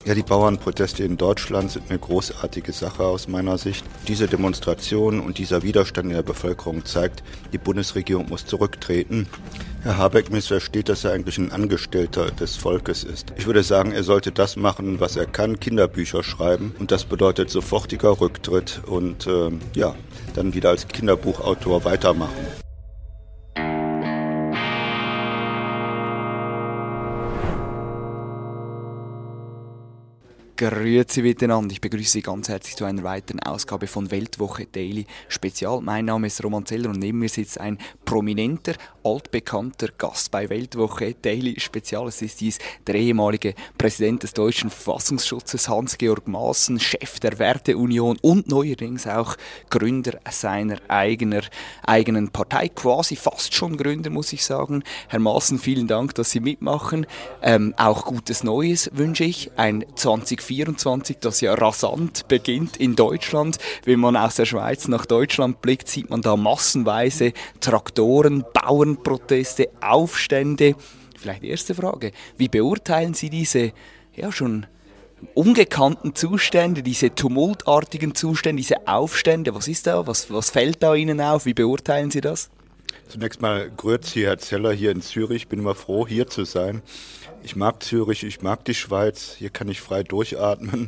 Ja, die Bauernproteste in Deutschland sind eine großartige Sache aus meiner Sicht. Diese Demonstration und dieser Widerstand in der Bevölkerung zeigt, die Bundesregierung muss zurücktreten. Herr Habeck missversteht, dass er eigentlich ein Angestellter des Volkes ist. Ich würde sagen, er sollte das machen, was er kann, Kinderbücher schreiben. Und das bedeutet sofortiger Rücktritt und dann wieder als Kinderbuchautor weitermachen. Grüezi miteinander. Ich begrüße Sie ganz herzlich zu einer weiteren Ausgabe von Weltwoche Daily Spezial. Mein Name ist Roman Zeller und neben mir sitzt ein prominenter, altbekannter Gast bei Weltwoche Daily Spezial. Es ist der ehemalige Präsident des deutschen Verfassungsschutzes Hans-Georg Maaßen, Chef der Werteunion und neuerdings auch Gründer seiner eigenen Partei. Quasi fast schon Gründer, muss ich sagen. Herr Maaßen, vielen Dank, dass Sie mitmachen. Auch gutes Neues wünsche ich. Ein 2024, das ja rasant beginnt in Deutschland. Wenn man aus der Schweiz nach Deutschland blickt, sieht man da massenweise Traktoren, Bauernproteste, Aufstände. Vielleicht erste Frage, wie beurteilen Sie diese schon ungekannten Zustände, diese tumultartigen Zustände, diese Aufstände? Was ist da? Was fällt da Ihnen auf? Wie beurteilen Sie das? Zunächst mal grüezi, Herr Zeller, hier in Zürich. Ich bin immer froh, hier zu sein. Ich mag Zürich, ich mag die Schweiz. Hier kann ich frei durchatmen.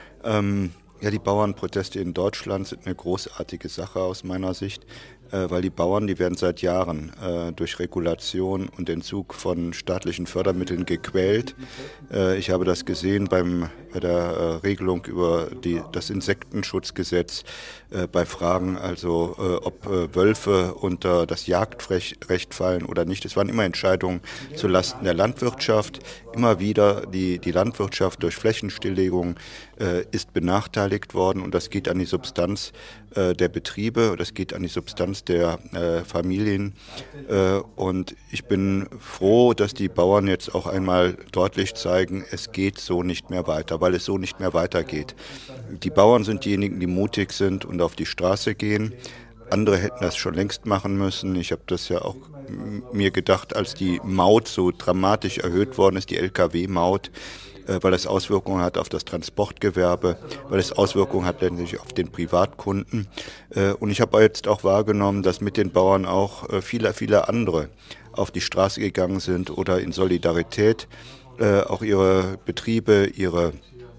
Die Bauernproteste in Deutschland sind eine großartige Sache aus meiner Sicht, weil die Bauern, die werden seit Jahren durch Regulation und Entzug von staatlichen Fördermitteln gequält. Ich habe das gesehen bei der Regelung über das Insektenschutzgesetz, bei Fragen, also ob Wölfe unter das Jagdrecht fallen oder nicht. Es waren immer Entscheidungen zulasten der Landwirtschaft. Immer wieder die Landwirtschaft durch Flächenstilllegung ist benachteiligt worden und das geht an die Substanz der Betriebe, das geht an die Substanz der Familien und ich bin froh, dass die Bauern jetzt auch einmal deutlich zeigen, es geht so nicht mehr weiter, weil es so nicht mehr weitergeht. Die Bauern sind diejenigen, die mutig sind und auf die Straße gehen. Andere hätten das schon längst machen müssen. Ich habe das ja auch mir gedacht, als die Maut so dramatisch erhöht worden ist, die Lkw-Maut, weil es Auswirkungen hat auf das Transportgewerbe, weil es Auswirkungen hat letztendlich auf den Privatkunden. Und ich habe jetzt auch wahrgenommen, dass mit den Bauern auch viele andere auf die Straße gegangen sind oder in Solidarität auch ihre Betriebe, ihre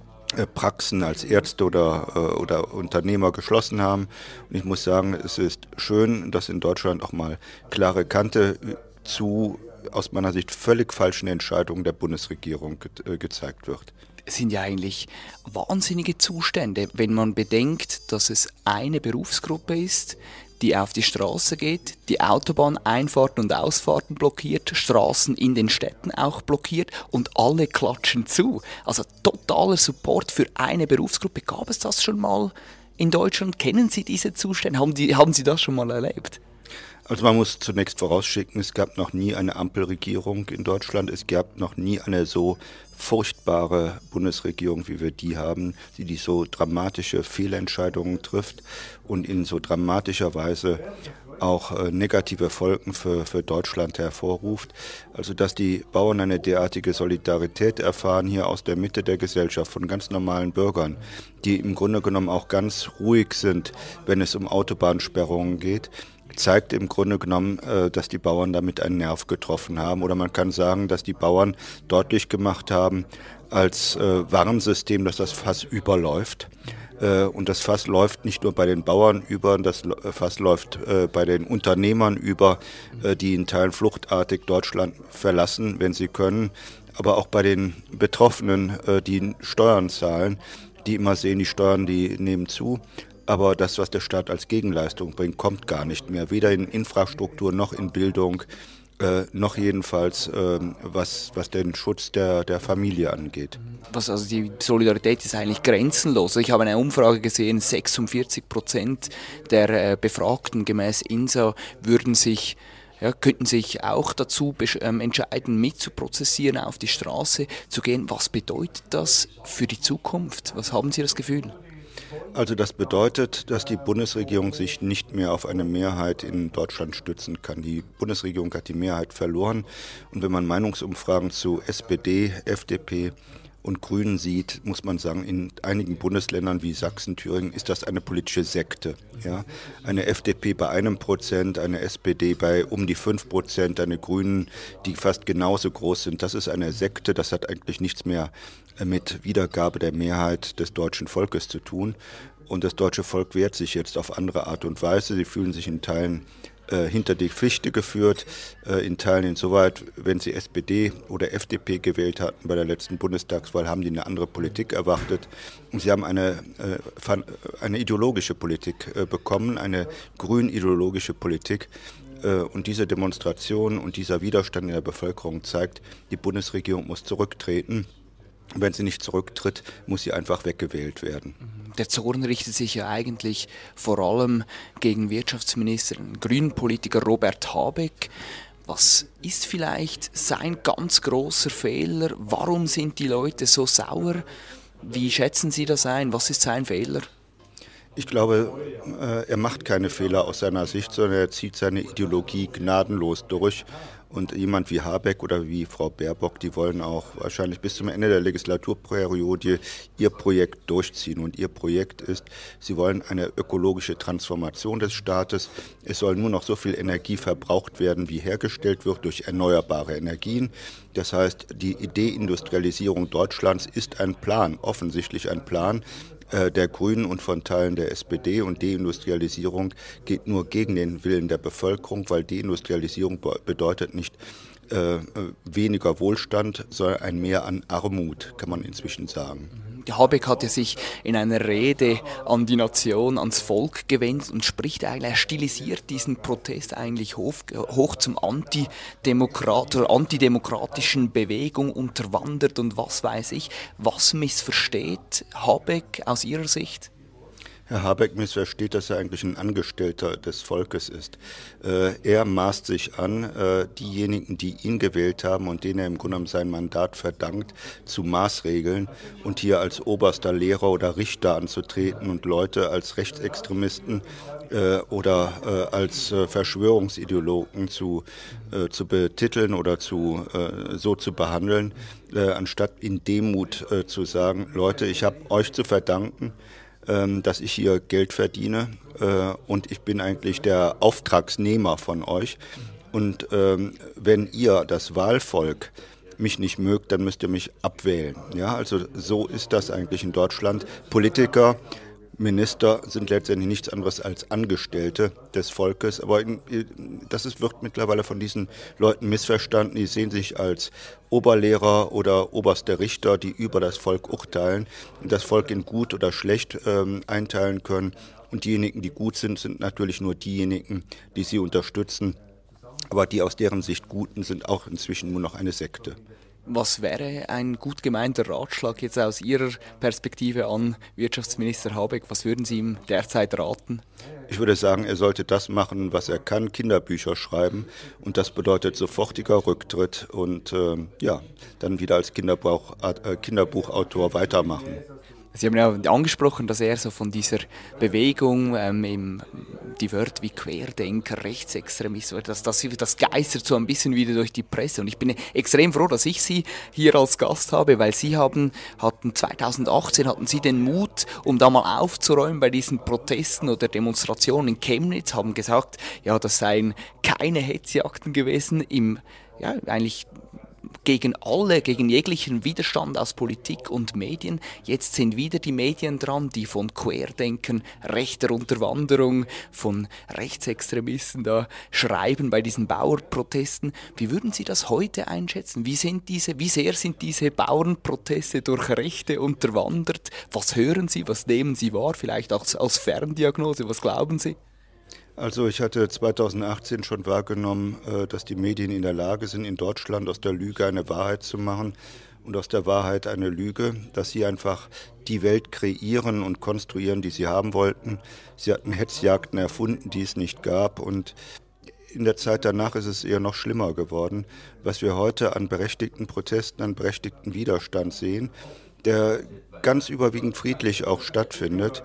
Praxen als Ärzte oder Unternehmer geschlossen haben. Und ich muss sagen, es ist schön, dass in Deutschland auch mal klare Kante zu aus meiner Sicht völlig falschen Entscheidungen der Bundesregierung gezeigt wird. Es sind ja eigentlich wahnsinnige Zustände, wenn man bedenkt, dass es eine Berufsgruppe ist, die auf die Straße geht, die Autobahneinfahrten und Ausfahrten blockiert, Straßen in den Städten auch blockiert und alle klatschen zu. Also totaler Support für eine Berufsgruppe. Gab es das schon mal in Deutschland? Kennen Sie diese Zustände? Haben Sie das schon mal erlebt? Also man muss zunächst vorausschicken, es gab noch nie eine Ampelregierung in Deutschland, es gab noch nie eine so furchtbare Bundesregierung, wie wir die haben, die so dramatische Fehlentscheidungen trifft und in so dramatischer Weise auch negative Folgen für Deutschland hervorruft. Also dass die Bauern eine derartige Solidarität erfahren hier aus der Mitte der Gesellschaft von ganz normalen Bürgern, die im Grunde genommen auch ganz ruhig sind, wenn es um Autobahnsperrungen geht, zeigt im Grunde genommen, dass die Bauern damit einen Nerv getroffen haben. Oder man kann sagen, dass die Bauern deutlich gemacht haben als Warnsystem, dass das Fass überläuft. Und das Fass läuft nicht nur bei den Bauern über, das Fass läuft bei den Unternehmern über, die in Teilen fluchtartig Deutschland verlassen, wenn sie können. Aber auch bei den Betroffenen, die Steuern zahlen, die immer sehen, die Steuern, die nehmen zu. Aber das, was der Staat als Gegenleistung bringt, kommt gar nicht mehr. Weder in Infrastruktur noch in Bildung, noch jedenfalls, was den Schutz der Familie angeht. Also die Solidarität ist eigentlich grenzenlos. Ich habe eine Umfrage gesehen, 46% der Befragten gemäß INSA könnten sich auch dazu entscheiden, mitzuprozessieren, auf die Straße zu gehen. Was bedeutet das für die Zukunft? Was haben Sie das Gefühl? Also das bedeutet, dass die Bundesregierung sich nicht mehr auf eine Mehrheit in Deutschland stützen kann. Die Bundesregierung hat die Mehrheit verloren und wenn man Meinungsumfragen zu SPD, FDP und Grünen sieht, muss man sagen, in einigen Bundesländern wie Sachsen, Thüringen ist das eine politische Sekte. Ja? Eine FDP bei 1%, eine SPD bei um die 5%, eine Grünen, die fast genauso groß sind. Das ist eine Sekte, das hat eigentlich nichts mehr mit Wiedergabe der Mehrheit des deutschen Volkes zu tun. Und das deutsche Volk wehrt sich jetzt auf andere Art und Weise. Sie fühlen sich in Teilen hinter die Fichte geführt, in Teilen insoweit, wenn sie SPD oder FDP gewählt hatten bei der letzten Bundestagswahl, haben die eine andere Politik erwartet. Und sie haben eine ideologische Politik bekommen, eine grün-ideologische Politik. Und diese Demonstration und dieser Widerstand in der Bevölkerung zeigt, die Bundesregierung muss zurücktreten. Wenn sie nicht zurücktritt, muss sie einfach weggewählt werden. Der Zorn richtet sich ja eigentlich vor allem gegen Wirtschaftsminister, den grünen Politiker Robert Habeck. Was ist vielleicht sein ganz großer Fehler? Warum sind die Leute so sauer? Wie schätzen Sie das ein? Was ist sein Fehler? Ich glaube, er macht keine Fehler aus seiner Sicht, sondern er zieht seine Ideologie gnadenlos durch. Und jemand wie Habeck oder wie Frau Baerbock, die wollen auch wahrscheinlich bis zum Ende der Legislaturperiode ihr Projekt durchziehen. Und ihr Projekt ist, sie wollen eine ökologische Transformation des Staates. Es soll nur noch so viel Energie verbraucht werden, wie hergestellt wird durch erneuerbare Energien. Das heißt, die Deindustrialisierung Deutschlands ist ein Plan, offensichtlich ein Plan der Grünen und von Teilen der SPD, und Deindustrialisierung geht nur gegen den Willen der Bevölkerung, weil Deindustrialisierung bedeutet nicht weniger Wohlstand, sondern ein Mehr an Armut, kann man inzwischen sagen. Habeck hatte sich in einer Rede an die Nation, ans Volk gewendet und spricht eigentlich, er stilisiert diesen Protest eigentlich hoch zum antidemokratischen Bewegung unterwandert und was weiß ich. Was missversteht Habeck aus Ihrer Sicht? Herr Habeck missversteht, dass er eigentlich ein Angestellter des Volkes ist. Er maßt sich an, diejenigen, die ihn gewählt haben und denen er im Grunde genommen sein Mandat verdankt, zu maßregeln und hier als oberster Lehrer oder Richter anzutreten und Leute als Rechtsextremisten oder als Verschwörungsideologen zu betiteln oder so zu behandeln, anstatt in Demut zu sagen, Leute, ich habe euch zu verdanken, dass ich hier Geld verdiene und ich bin eigentlich der Auftragsnehmer von euch. Und wenn ihr, das Wahlvolk, mich nicht mögt, dann müsst ihr mich abwählen. Ja, also so ist das eigentlich in Deutschland. Politiker, Minister sind letztendlich nichts anderes als Angestellte des Volkes, aber wird mittlerweile von diesen Leuten missverstanden. Die sehen sich als Oberlehrer oder oberste Richter, die über das Volk urteilen und das Volk in gut oder schlecht einteilen können. Und diejenigen, die gut sind, sind natürlich nur diejenigen, die sie unterstützen. Aber die aus deren Sicht Guten sind auch inzwischen nur noch eine Sekte. Was wäre ein gut gemeinter Ratschlag jetzt aus Ihrer Perspektive an Wirtschaftsminister Habeck? Was würden Sie ihm derzeit raten? Ich würde sagen, er sollte das machen, was er kann, Kinderbücher schreiben. Und das bedeutet sofortiger Rücktritt und dann wieder als Kinderbuchautor weitermachen. Sie haben ja angesprochen, dass er so von dieser Bewegung, die Wörter wie Querdenker, Rechtsextremist, das geistert so ein bisschen wieder durch die Presse. Und ich bin extrem froh, dass ich Sie hier als Gast habe, weil Sie 2018 hatten Sie den Mut, um da mal aufzuräumen bei diesen Protesten oder Demonstrationen in Chemnitz, haben gesagt, ja, das seien keine Hetzjagden gewesen, eigentlich gegen jeglichen Widerstand aus Politik und Medien. Jetzt sind wieder die Medien dran, die von Querdenken, rechter Unterwanderung, von Rechtsextremisten da schreiben bei diesen Bauernprotesten. Wie würden Sie das heute einschätzen? Wie sehr sind diese Bauernproteste durch Rechte unterwandert? Was hören Sie, was nehmen Sie wahr? Vielleicht auch als Ferndiagnose, was glauben Sie? Also ich hatte 2018 schon wahrgenommen, dass die Medien in der Lage sind, in Deutschland aus der Lüge eine Wahrheit zu machen und aus der Wahrheit eine Lüge, dass sie einfach die Welt kreieren und konstruieren, die sie haben wollten. Sie hatten Hetzjagden erfunden, die es nicht gab, und in der Zeit danach ist es eher noch schlimmer geworden, was wir heute an berechtigten Protesten, an berechtigten Widerstand sehen, der ganz überwiegend friedlich auch stattfindet.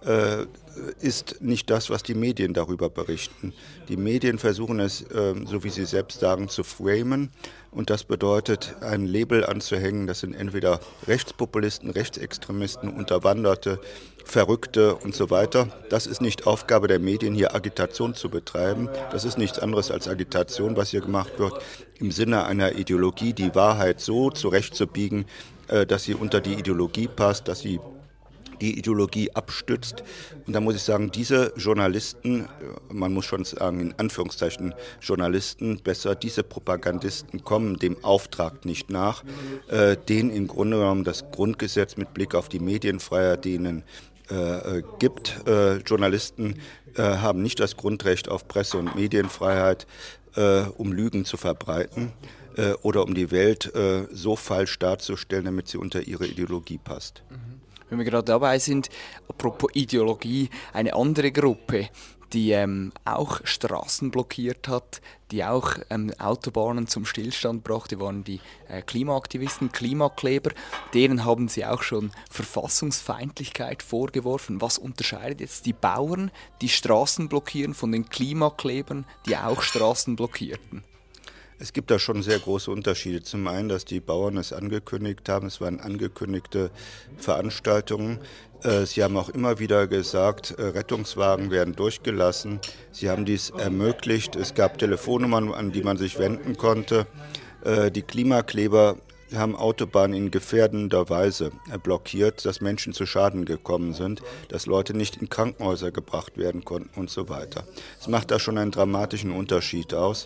ist nicht das, was die Medien darüber berichten. Die Medien versuchen es, so wie sie selbst sagen, zu framen. Und das bedeutet, ein Label anzuhängen, das sind entweder Rechtspopulisten, Rechtsextremisten, Unterwanderte, Verrückte und so weiter. Das ist nicht Aufgabe der Medien, hier Agitation zu betreiben. Das ist nichts anderes als Agitation, was hier gemacht wird, im Sinne einer Ideologie, die Wahrheit so zurechtzubiegen, dass sie unter die Ideologie passt, dass sie die Ideologie abstützt. Und da muss ich sagen, diese Journalisten, man muss schon sagen, in Anführungszeichen Journalisten, besser, diese Propagandisten kommen dem Auftrag nicht nach, den im Grunde genommen das Grundgesetz mit Blick auf die Medienfreiheit denen gibt. Journalisten haben nicht das Grundrecht auf Presse- und Medienfreiheit, um Lügen zu verbreiten oder um die Welt so falsch darzustellen, damit sie unter ihre Ideologie passt. Wenn wir gerade dabei sind, apropos Ideologie, eine andere Gruppe, die auch Straßen blockiert hat, die auch Autobahnen zum Stillstand brachte, waren die Klimaaktivisten, Klimakleber. Deren haben sie auch schon Verfassungsfeindlichkeit vorgeworfen. Was unterscheidet jetzt die Bauern, die Straßen blockieren, von den Klimaklebern, die auch Straßen blockierten? Es gibt da schon sehr große Unterschiede. Zum einen, dass die Bauern es angekündigt haben, es waren angekündigte Veranstaltungen. Sie haben auch immer wieder gesagt, Rettungswagen werden durchgelassen. Sie haben dies ermöglicht. Es gab Telefonnummern, an die man sich wenden konnte. Die Klimakleber haben Autobahnen in gefährdender Weise blockiert, dass Menschen zu Schaden gekommen sind, dass Leute nicht in Krankenhäuser gebracht werden konnten und so weiter. Es macht da schon einen dramatischen Unterschied aus.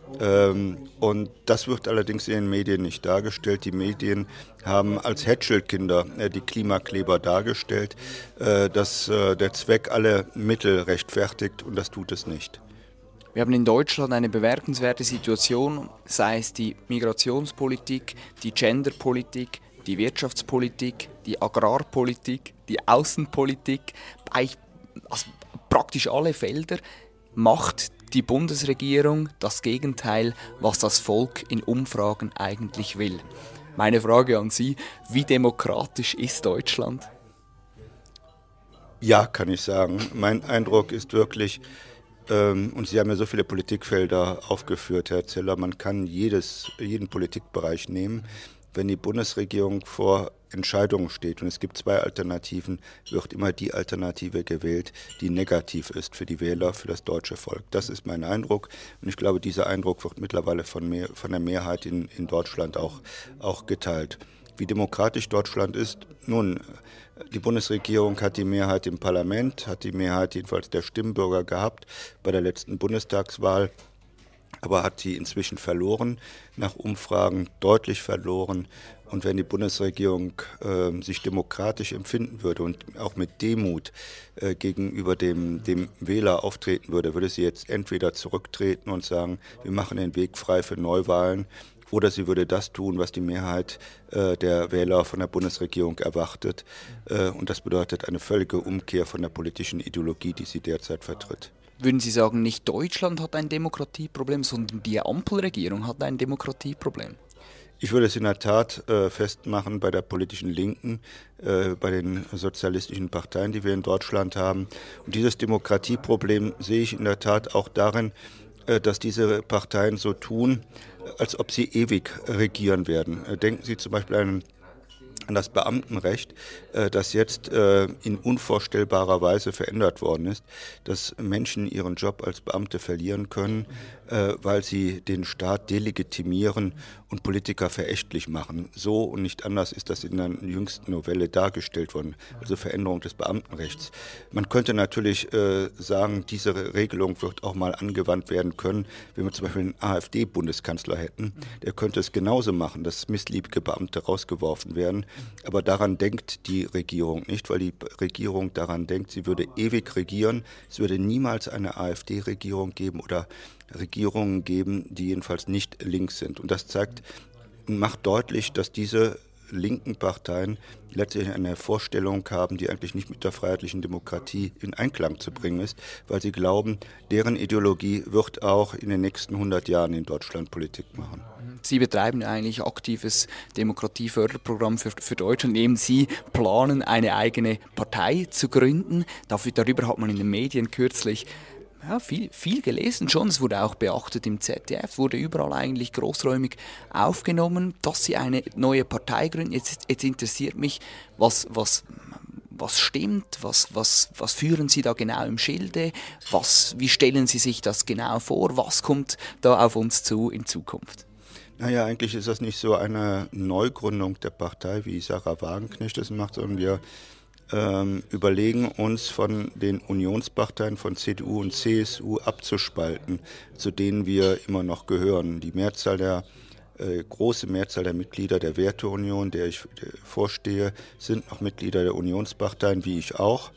Und das wird allerdings in den Medien nicht dargestellt. Die Medien haben als Hätschelkinder die Klimakleber dargestellt, dass der Zweck alle Mittel rechtfertigt, und das tut es nicht. Wir haben in Deutschland eine bemerkenswerte Situation, sei es die Migrationspolitik, die Genderpolitik, die Wirtschaftspolitik, die Agrarpolitik, die Außenpolitik. Also praktisch alle Felder macht die Bundesregierung das Gegenteil, was das Volk in Umfragen eigentlich will. Meine Frage an Sie, wie demokratisch ist Deutschland? Ja, kann ich sagen. Mein Eindruck ist wirklich, und Sie haben ja so viele Politikfelder aufgeführt, Herr Zeller, man kann jeden Politikbereich nehmen. Wenn die Bundesregierung vor Entscheidungen steht und es gibt zwei Alternativen, wird immer die Alternative gewählt, die negativ ist für die Wähler, für das deutsche Volk. Das ist mein Eindruck, und ich glaube, dieser Eindruck wird mittlerweile von der Mehrheit in Deutschland auch geteilt. Wie demokratisch Deutschland ist, nun, die Bundesregierung hat die Mehrheit im Parlament, hat die Mehrheit jedenfalls der Stimmbürger gehabt bei der letzten Bundestagswahl, aber hat sie inzwischen verloren, nach Umfragen deutlich verloren. Und wenn die Bundesregierung sich demokratisch empfinden würde und auch mit Demut gegenüber dem Wähler auftreten würde, würde sie jetzt entweder zurücktreten und sagen, wir machen den Weg frei für Neuwahlen, oder sie würde das tun, was die Mehrheit der Wähler von der Bundesregierung erwartet. Und das bedeutet eine völlige Umkehr von der politischen Ideologie, die sie derzeit vertritt. Würden Sie sagen, nicht Deutschland hat ein Demokratieproblem, sondern die Ampelregierung hat ein Demokratieproblem? Ich würde es in der Tat festmachen bei der politischen Linken, bei den sozialistischen Parteien, die wir in Deutschland haben. Und dieses Demokratieproblem sehe ich in der Tat auch darin, dass diese Parteien so tun, als ob sie ewig regieren werden. Denken Sie zum Beispiel an das Beamtenrecht, das jetzt in unvorstellbarer Weise verändert worden ist, dass Menschen ihren Job als Beamte verlieren können, weil sie den Staat delegitimieren und Politiker verächtlich machen. So und nicht anders ist das in der jüngsten Novelle dargestellt worden, also Veränderung des Beamtenrechts. Man könnte natürlich sagen, diese Regelung wird auch mal angewandt werden können, wenn wir zum Beispiel einen AfD-Bundeskanzler hätten. Der könnte es genauso machen, dass missliebige Beamte rausgeworfen werden. Aber daran denkt die Regierung nicht, weil die Regierung daran denkt, sie würde ewig regieren. Es würde niemals eine AfD-Regierung geben oder Regierungen geben, die jedenfalls nicht links sind. Und das macht deutlich, dass diese linken Parteien letztlich eine Vorstellung haben, die eigentlich nicht mit der freiheitlichen Demokratie in Einklang zu bringen ist, weil sie glauben, deren Ideologie wird auch in den nächsten 100 Jahren in Deutschland Politik machen. Sie betreiben eigentlich aktives Demokratieförderprogramm für Deutschland. Eben Sie planen, eine eigene Partei zu gründen. Darüber hat man in den Medien kürzlich viel gelesen schon. Es wurde auch beachtet im ZDF, wurde überall eigentlich großräumig aufgenommen, dass Sie eine neue Partei gründen. Jetzt interessiert mich, was stimmt, was führen Sie da genau im Schilde, wie stellen Sie sich das genau vor, was kommt da auf uns zu in Zukunft? Naja, eigentlich ist das nicht so eine Neugründung der Partei, wie Sarah Wagenknecht das macht, sondern wir überlegen uns von den Unionsparteien von CDU und CSU abzuspalten, zu denen wir immer noch gehören. Die große Mehrzahl der Mitglieder der Werteunion, der ich vorstehe, sind noch Mitglieder der Unionsparteien, wie ich auch.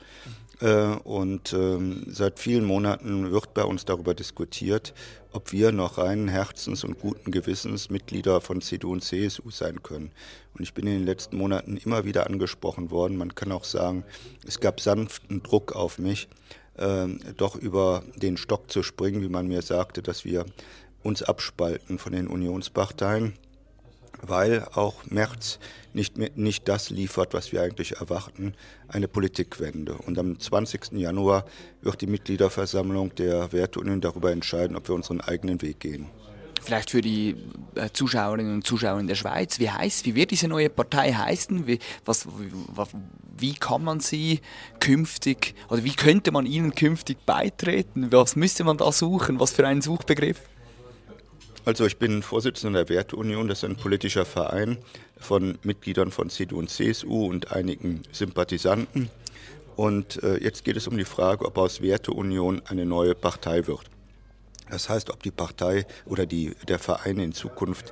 Seit vielen Monaten wird bei uns darüber diskutiert, ob wir noch reinen Herzens und guten Gewissens Mitglieder von CDU und CSU sein können. Und ich bin in den letzten Monaten immer wieder angesprochen worden. Man kann auch sagen, es gab sanften Druck auf mich, doch über den Stock zu springen, wie man mir sagte, dass wir uns abspalten von den Unionsparteien, weil auch Merz nicht das liefert, was wir eigentlich erwarten, eine Politikwende. Und am 20. Januar wird die Mitgliederversammlung der Werteunion darüber entscheiden, ob wir unseren eigenen Weg gehen. Vielleicht für die Zuschauerinnen und Zuschauer in der Schweiz, wie wird diese neue Partei heißen? Wie kann man sie künftig, oder wie könnte man ihnen künftig beitreten? Was müsste man da suchen? Was für einen Suchbegriff? Also ich bin Vorsitzender der Werteunion, das ist ein politischer Verein von Mitgliedern von CDU und CSU und einigen Sympathisanten. Und jetzt geht es um die Frage, ob aus Werteunion eine neue Partei wird. Das heißt, ob die Partei oder der Verein in Zukunft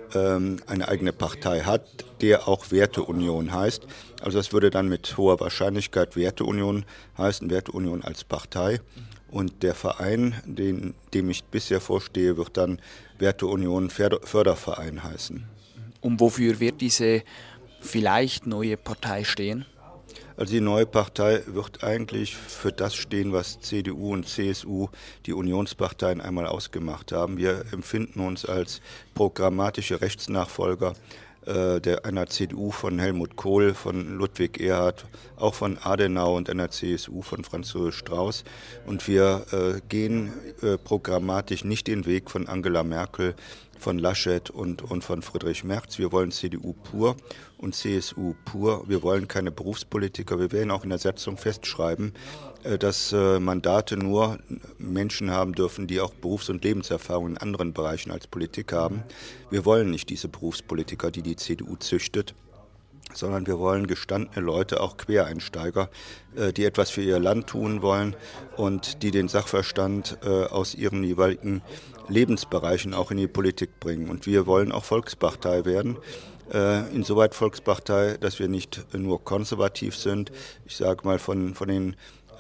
eine eigene Partei hat, der auch Werteunion heißt. Also das würde dann mit hoher Wahrscheinlichkeit Werteunion heißen, Werteunion als Partei. Und der Verein, dem ich bisher vorstehe, wird dann Werteunion Förderverein heißen. Und wofür wird diese vielleicht neue Partei stehen? Also die neue Partei wird eigentlich für das stehen, was CDU und CSU, die Unionsparteien, einmal ausgemacht haben. Wir empfinden uns als programmatische Rechtsnachfolger einer CDU von Helmut Kohl, von Ludwig Erhard, auch von Adenauer und einer CSU von Franz Josef Strauß. Und wir gehen programmatisch nicht den Weg von Angela Merkel, von Laschet und von Friedrich Merz. Wir wollen CDU pur und CSU pur. Wir wollen keine Berufspolitiker. Wir werden auch in der Satzung festschreiben, dass Mandate nur Menschen haben dürfen, die auch Berufs- und Lebenserfahrung in anderen Bereichen als Politik haben. Wir wollen nicht diese Berufspolitiker, die die CDU züchtet, sondern wir wollen gestandene Leute, auch Quereinsteiger, die etwas für ihr Land tun wollen und die den Sachverstand aus ihren jeweiligen Lebensbereichen auch in die Politik bringen. Und wir wollen auch Volkspartei werden. Insoweit Volkspartei, dass wir nicht nur konservativ sind, ich sage mal von den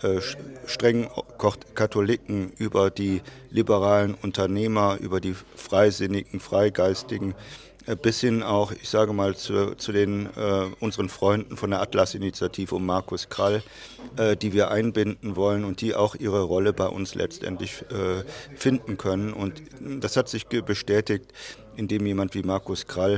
strengen Katholiken über die liberalen Unternehmer, über die Freisinnigen, Freigeistigen, bis hin auch, ich sage mal, zu den unseren Freunden von der Atlas-Initiative um Markus Krall, die wir einbinden wollen und die auch ihre Rolle bei uns letztendlich finden können. Und das hat sich bestätigt, indem jemand wie Markus Krall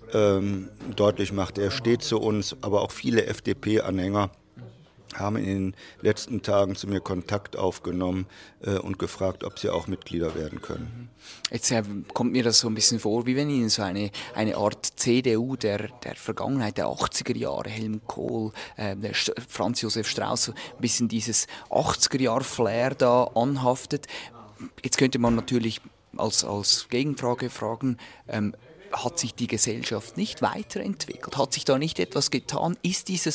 deutlich macht, er steht zu uns, aber auch viele FDP-Anhänger haben in den letzten Tagen zu mir Kontakt aufgenommen und gefragt, ob sie auch Mitglieder werden können. Jetzt kommt mir das so ein bisschen vor, wie wenn Ihnen so eine Art CDU der Vergangenheit, der 80er Jahre, Helmut Kohl, Franz Josef Strauß, so ein bisschen dieses 80er-Jahr-Flair da anhaftet. Jetzt könnte man natürlich als Gegenfrage fragen, hat sich die Gesellschaft nicht weiterentwickelt? Hat sich da nicht etwas getan? Ist dieses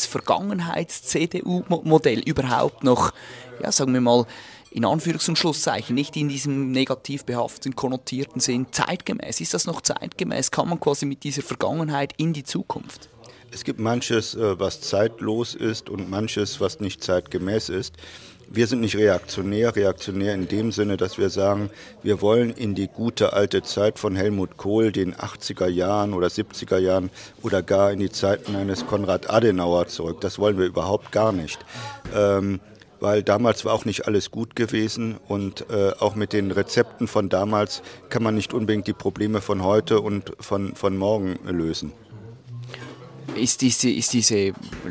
Vergangenheits-CDU-Modell überhaupt noch, ja, sagen wir mal, in Anführungs- und Schlusszeichen, nicht in diesem negativ behafteten, konnotierten Sinn, zeitgemäß? Ist das noch zeitgemäß? Kann man quasi mit dieser Vergangenheit in die Zukunft? Es gibt manches, was zeitlos ist und manches, was nicht zeitgemäß ist. Wir sind nicht reaktionär in dem Sinne, dass wir sagen, wir wollen in die gute alte Zeit von Helmut Kohl, den 80er Jahren oder 70er Jahren oder gar in die Zeiten eines Konrad Adenauer zurück. Das wollen wir überhaupt gar nicht. weil damals war auch nicht alles gut gewesen und auch mit den Rezepten von damals kann man nicht unbedingt die Probleme von heute und von morgen lösen. Ist diese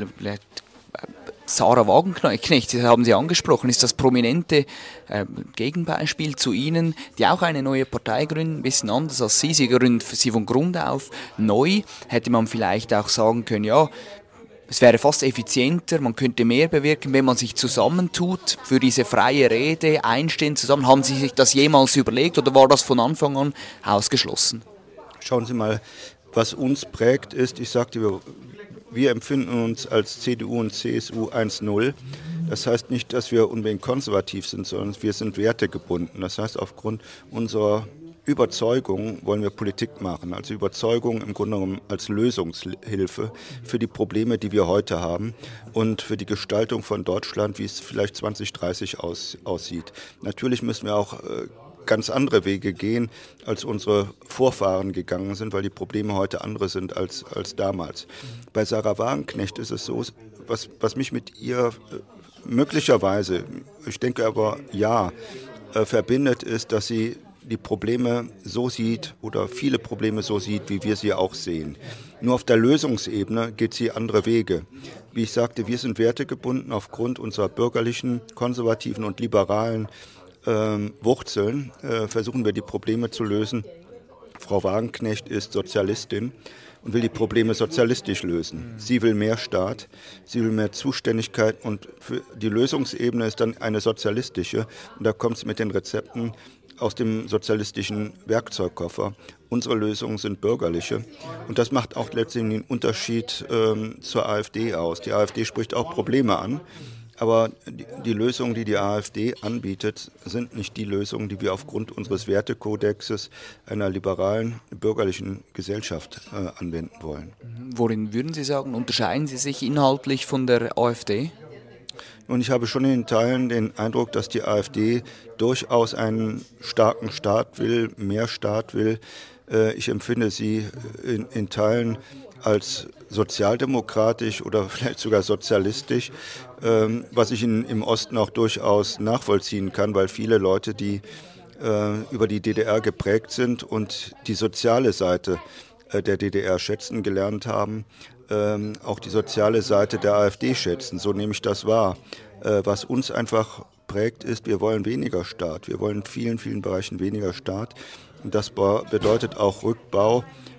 Sarah Wagenknecht, das haben Sie angesprochen, ist das prominente Gegenbeispiel zu Ihnen, die auch eine neue Partei gründen, ein bisschen anders als Sie. Sie gründen sie von Grund auf neu. Hätte man vielleicht auch sagen können, ja, es wäre fast effizienter, man könnte mehr bewirken, wenn man sich zusammentut für diese freie Rede, einstehen zusammen. Haben Sie sich das jemals überlegt oder war das von Anfang an ausgeschlossen? Schauen Sie mal, was uns prägt ist, ich sagte, wir empfinden uns als CDU und CSU 1.0. Das heißt nicht, dass wir unbedingt konservativ sind, sondern wir sind wertegebunden. Das heißt, aufgrund unserer Überzeugung wollen wir Politik machen. Also Überzeugung im Grunde genommen als Lösungshilfe für die Probleme, die wir heute haben und für die Gestaltung von Deutschland, wie es vielleicht 2030 aussieht. Natürlich müssen wir auch ganz andere Wege gehen, als unsere Vorfahren gegangen sind, weil die Probleme heute andere sind als damals. Bei Sarah Wagenknecht ist es so, was mich mit ihr möglicherweise, ich denke aber ja, verbindet, ist, dass sie die Probleme so sieht oder viele Probleme so sieht, wie wir sie auch sehen. Nur auf der Lösungsebene geht sie andere Wege. Wie ich sagte, wir sind wertegebunden aufgrund unserer bürgerlichen, konservativen und liberalen Wurzeln, versuchen wir die Probleme zu lösen. Frau Wagenknecht ist Sozialistin und will die Probleme sozialistisch lösen. Sie will mehr Staat, sie will mehr Zuständigkeit und für die Lösungsebene ist dann eine sozialistische. Und da kommt es mit den Rezepten aus dem sozialistischen Werkzeugkoffer. Unsere Lösungen sind bürgerliche und das macht auch letztendlich einen Unterschied zur AfD aus. Die AfD spricht auch Probleme an. Aber die Lösungen, die die AfD anbietet, sind nicht die Lösungen, die wir aufgrund unseres Wertekodexes einer liberalen, bürgerlichen Gesellschaft anwenden wollen. Worin würden Sie sagen, unterscheiden Sie sich inhaltlich von der AfD? Und ich habe schon in Teilen den Eindruck, dass die AfD durchaus einen starken Staat will, mehr Staat will. Ich empfinde sie in Teilen als sozialdemokratisch oder vielleicht sogar sozialistisch, was ich im Osten auch durchaus nachvollziehen kann, weil viele Leute, die über die DDR geprägt sind und die soziale Seite der DDR schätzen gelernt haben, auch die soziale Seite der AfD schätzen. So nehme ich das wahr. Was uns einfach prägt, ist, wir wollen weniger Staat. Wir wollen in vielen, vielen Bereichen weniger Staat. Und das bedeutet auch Rückbau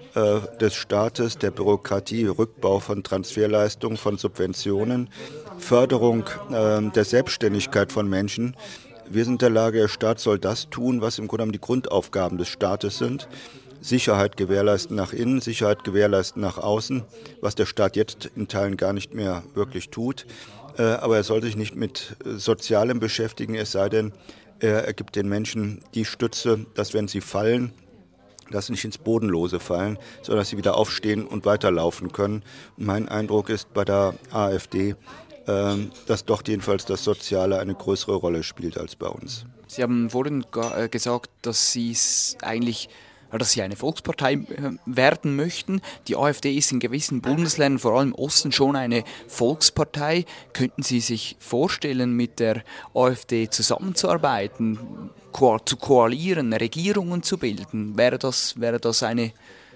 des Staates, der Bürokratie, Rückbau von Transferleistungen, von Subventionen, Förderung der Selbstständigkeit von Menschen. Wir sind in der Lage, der Staat soll das tun, was im Grunde genommen die Grundaufgaben des Staates sind. Sicherheit gewährleisten nach innen, Sicherheit gewährleisten nach außen, was der Staat jetzt in Teilen gar nicht mehr wirklich tut. Aber er soll sich nicht mit Sozialem beschäftigen, es sei denn, er gibt den Menschen die Stütze, dass wenn sie fallen, dass sie nicht ins Bodenlose fallen, sondern dass sie wieder aufstehen und weiterlaufen können. Und mein Eindruck ist bei der AfD, dass dort jedenfalls das Soziale eine größere Rolle spielt als bei uns. Sie haben vorhin gesagt, dass Sie eine Volkspartei werden möchten. Die AfD ist in gewissen Bundesländern, vor allem im Osten, schon eine Volkspartei. Könnten Sie sich vorstellen, mit der AfD zusammenzuarbeiten, zu koalieren, Regierungen zu bilden? Wäre das eine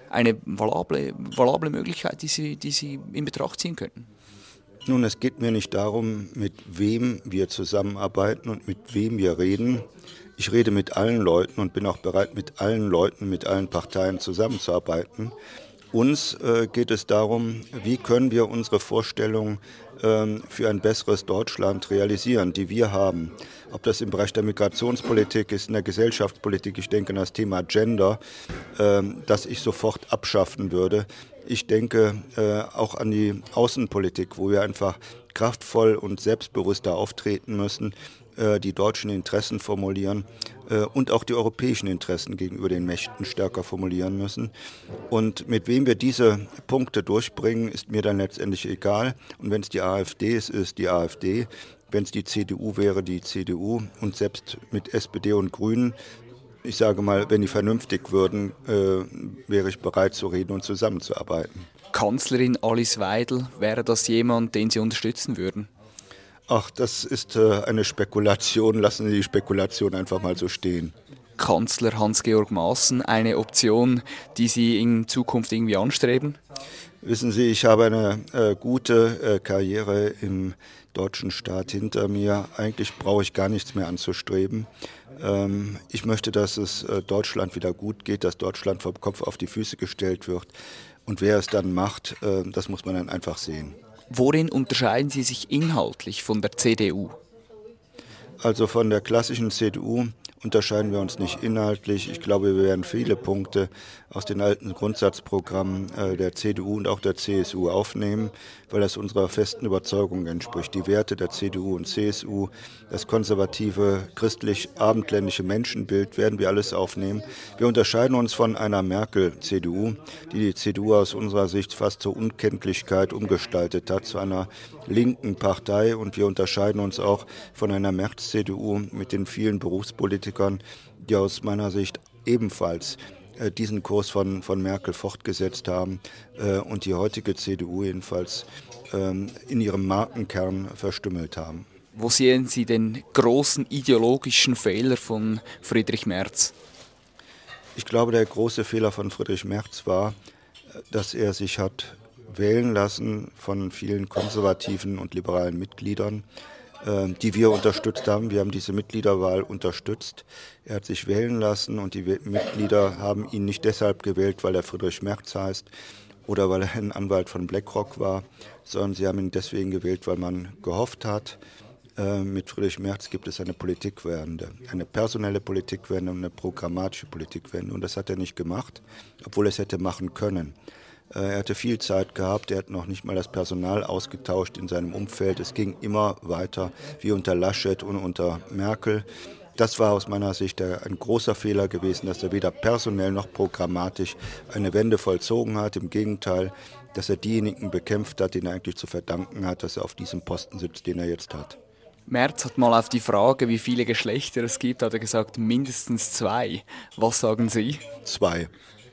valable Möglichkeit, die Sie in Betracht ziehen könnten? Nun, es geht mir nicht darum, mit wem wir zusammenarbeiten und mit wem wir reden. Ich rede mit allen Leuten und bin auch bereit, mit allen Leuten, mit allen Parteien zusammenzuarbeiten. Uns geht es darum, wie können wir unsere Vorstellungen für ein besseres Deutschland realisieren, die wir haben. Ob das im Bereich der Migrationspolitik ist, in der Gesellschaftspolitik, ich denke an das Thema Gender, das ich sofort abschaffen würde. Ich denke auch an die Außenpolitik, wo wir einfach kraftvoll und selbstbewusster auftreten müssen, die deutschen Interessen formulieren und auch die europäischen Interessen gegenüber den Mächten stärker formulieren müssen. Und mit wem wir diese Punkte durchbringen, ist mir dann letztendlich egal. Und wenn es die AfD ist, ist die AfD. Wenn es die CDU wäre, die CDU. Und selbst mit SPD und Grünen, ich sage mal, wenn die vernünftig würden, wäre ich bereit zu reden und zusammenzuarbeiten. Kanzlerin Alice Weidel, wäre das jemand, den Sie unterstützen würden? Ach, das ist eine Spekulation. Lassen Sie die Spekulation einfach mal so stehen. Kanzler Hans-Georg Maaßen eine Option, die Sie in Zukunft irgendwie anstreben? Wissen Sie, ich habe eine gute Karriere im deutschen Staat hinter mir. Eigentlich brauche ich gar nichts mehr anzustreben. Ich möchte, dass es Deutschland wieder gut geht, dass Deutschland vom Kopf auf die Füße gestellt wird. Und wer es dann macht, das muss man dann einfach sehen. Worin unterscheiden Sie sich inhaltlich von der CDU? Also von der klassischen CDU unterscheiden wir uns nicht inhaltlich. Ich glaube, wir werden viele Punkte aus den alten Grundsatzprogrammen der CDU und auch der CSU aufnehmen, weil das unserer festen Überzeugung entspricht. Die Werte der CDU und CSU, das konservative, christlich-abendländische Menschenbild werden wir alles aufnehmen. Wir unterscheiden uns von einer Merkel-CDU, die CDU aus unserer Sicht fast zur Unkenntlichkeit umgestaltet hat, zu einer linken Partei. Und wir unterscheiden uns auch von einer Merz-CDU mit den vielen Berufspolitikern, die aus meiner Sicht ebenfalls diesen Kurs von Merkel fortgesetzt haben und die heutige CDU jedenfalls in ihrem Markenkern verstümmelt haben. Wo sehen Sie den großen ideologischen Fehler von Friedrich Merz? Ich glaube, der große Fehler von Friedrich Merz war, dass er sich hat wählen lassen von vielen konservativen und liberalen Mitgliedern, die wir unterstützt haben. Wir haben diese Mitgliederwahl unterstützt. Er hat sich wählen lassen und die Mitglieder haben ihn nicht deshalb gewählt, weil er Friedrich Merz heißt oder weil er ein Anwalt von BlackRock war, sondern sie haben ihn deswegen gewählt, weil man gehofft hat, mit Friedrich Merz gibt es eine Politikwende, eine personelle Politikwende und eine programmatische Politikwende. Und das hat er nicht gemacht, obwohl er es hätte machen können. Er hatte viel Zeit gehabt, er hat noch nicht mal das Personal ausgetauscht in seinem Umfeld. Es ging immer weiter wie unter Laschet und unter Merkel. Das war aus meiner Sicht ein großer Fehler gewesen, dass er weder personell noch programmatisch eine Wende vollzogen hat. Im Gegenteil, dass er diejenigen bekämpft hat, denen er eigentlich zu verdanken hat, dass er auf diesem Posten sitzt, den er jetzt hat. Merz hat mal auf die Frage, wie viele Geschlechter es gibt, hat er gesagt, mindestens 2. Was sagen Sie? 2.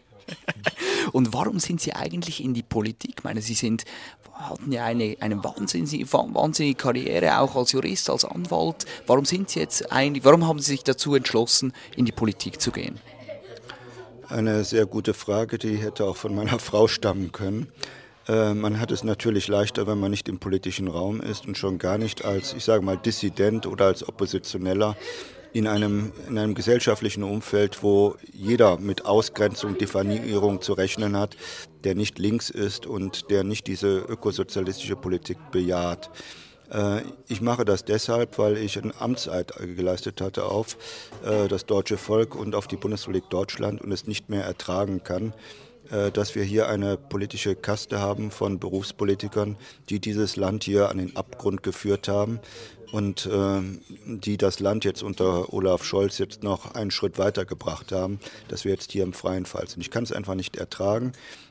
Und warum sind Sie eigentlich in die Politik? Ich meine, hatten ja eine wahnsinnige Karriere, auch als Jurist, als Anwalt. Warum haben Sie sich dazu entschlossen, in die Politik zu gehen? Eine sehr gute Frage, die hätte auch von meiner Frau stammen können. Man hat es natürlich leichter, wenn man nicht im politischen Raum ist und schon gar nicht als, ich sage mal, Dissident oder als Oppositioneller in einem gesellschaftlichen Umfeld, wo jeder mit Ausgrenzung, Diffamierung zu rechnen hat, der nicht links ist und der nicht diese ökosozialistische Politik bejaht. Ich mache das deshalb, weil ich einen Amtseid geleistet hatte auf das deutsche Volk und auf die Bundesrepublik Deutschland und es nicht mehr ertragen kann, dass wir hier eine politische Kaste haben von Berufspolitikern, die dieses Land hier an den Abgrund geführt haben und die das Land jetzt unter Olaf Scholz jetzt noch einen Schritt weitergebracht haben, dass wir jetzt hier im freien Fall sind. Ich kann es einfach nicht ertragen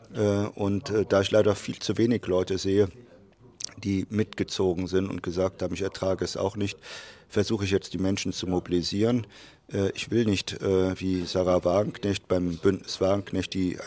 und da ich leider viel zu wenig Leute sehe, die mitgezogen sind und gesagt haben, ich ertrage es auch nicht, versuche ich jetzt die Menschen zu mobilisieren. Ich will nicht wie Sarah Wagenknecht beim Bündnis Wagenknecht, die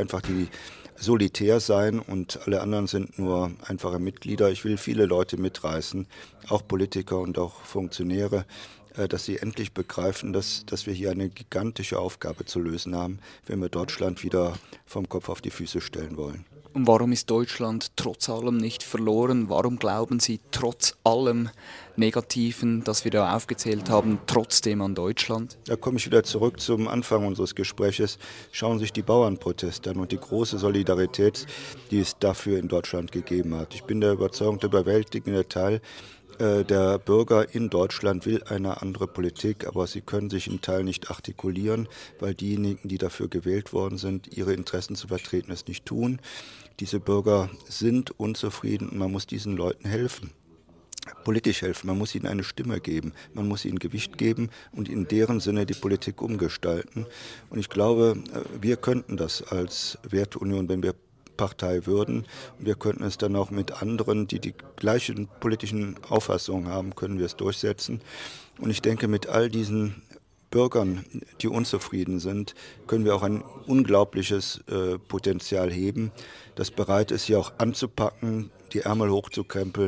solitär sein und alle anderen sind nur einfache Mitglieder. Ich will viele Leute mitreißen, auch Politiker und auch Funktionäre, dass sie endlich begreifen, dass wir hier eine gigantische Aufgabe zu lösen haben, wenn wir Deutschland wieder vom Kopf auf die Füße stellen wollen. Und warum ist Deutschland trotz allem nicht verloren? Warum glauben Sie trotz allem Negativen, das wir da aufgezählt haben, trotzdem an Deutschland? Da komme ich wieder zurück zum Anfang unseres Gespräches. Schauen Sie sich die Bauernproteste an und die große Solidarität, die es dafür in Deutschland gegeben hat. Ich bin der Überzeugung, der überwältigende Teil der Bürger in Deutschland will eine andere Politik, aber sie können sich in Teilen nicht artikulieren, weil diejenigen, die dafür gewählt worden sind, ihre Interessen zu vertreten, es nicht tun. Diese Bürger sind unzufrieden und man muss diesen Leuten helfen. Politisch helfen, man muss ihnen eine Stimme geben, man muss ihnen Gewicht geben und in deren Sinne die Politik umgestalten. Und ich glaube, wir könnten das als Werteunion, wenn wir Partei würden. Und wir könnten es dann auch mit anderen, die die gleichen politischen Auffassungen haben, können wir es durchsetzen. Und ich denke, mit all diesen Bürgern, die unzufrieden sind, können wir auch ein unglaubliches Potenzial heben, das bereit ist, hier auch anzupacken, die Ärmel hochzukrempeln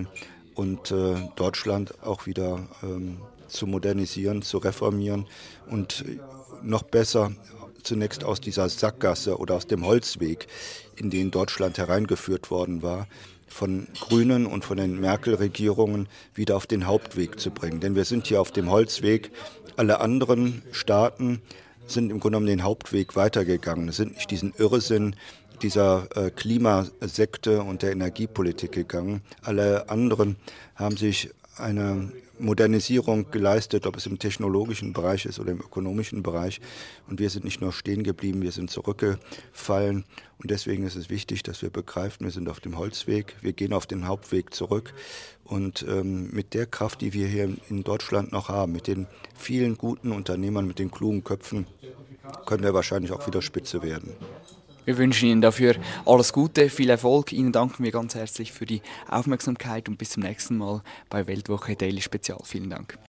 und Deutschland auch wieder zu modernisieren, zu reformieren und noch besser zunächst aus dieser Sackgasse oder aus dem Holzweg, in den Deutschland hereingeführt worden war, von Grünen und von den Merkel-Regierungen wieder auf den Hauptweg zu bringen. Denn wir sind hier auf dem Holzweg. Alle anderen Staaten sind im Grunde genommen den Hauptweg weitergegangen. Es sind nicht diesen Irrsinn dieser Klimasekte und der Energiepolitik gegangen. Alle anderen haben sich eine Modernisierung geleistet, ob es im technologischen Bereich ist oder im ökonomischen Bereich. Und wir sind nicht nur stehen geblieben, wir sind zurückgefallen. Und deswegen ist es wichtig, dass wir begreifen, wir sind auf dem Holzweg, wir gehen auf den Hauptweg zurück. Und mit der Kraft, die wir hier in Deutschland noch haben, mit den vielen guten Unternehmern, mit den klugen Köpfen, können wir wahrscheinlich auch wieder Spitze werden. Wir wünschen Ihnen dafür alles Gute, viel Erfolg. Ihnen danken wir ganz herzlich für die Aufmerksamkeit und bis zum nächsten Mal bei Weltwoche Daily Spezial. Vielen Dank.